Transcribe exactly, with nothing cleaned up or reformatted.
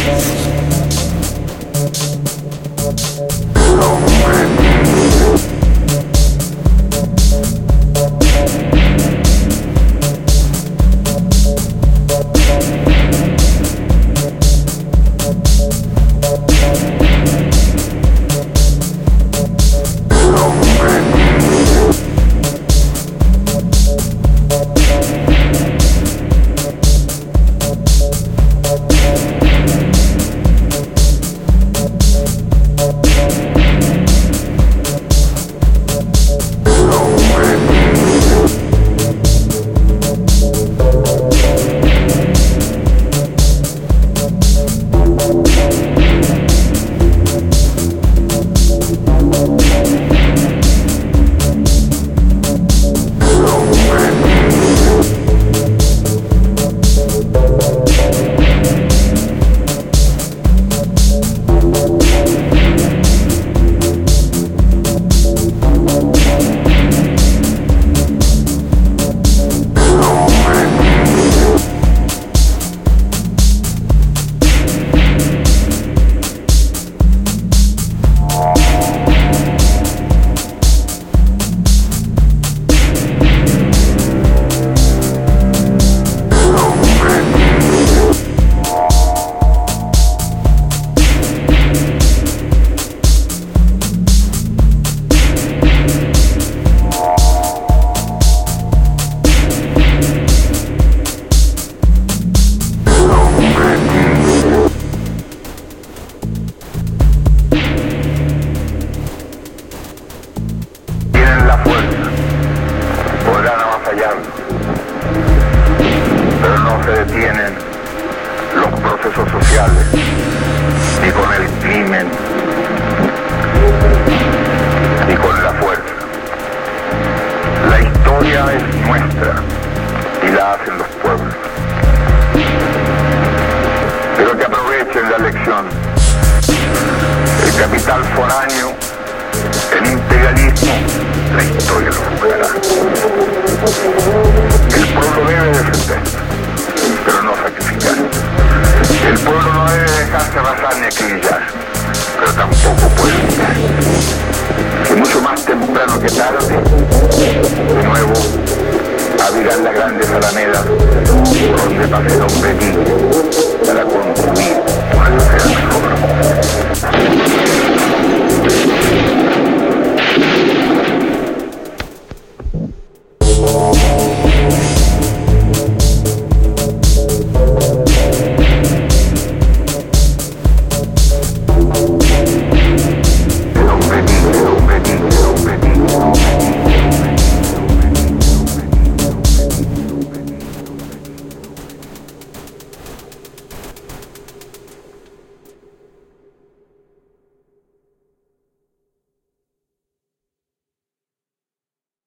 pero no se detienen los procesos sociales, ni con el crimen, ni con la fuerza. La historia es nuestra y la hacen los pueblos. Pero que aprovechen la lección. El capital foráneo, el imperialismo, la historia lo juzgará. El pueblo debe defenderse, pero no sacrificar. El pueblo no debe dejarse arrasar ni acribillar, pero tampoco puede olvidar que mucho más temprano que tarde, de nuevo, abrirán las grandes alamedas donde pase el hombre libre para construir una sociedad.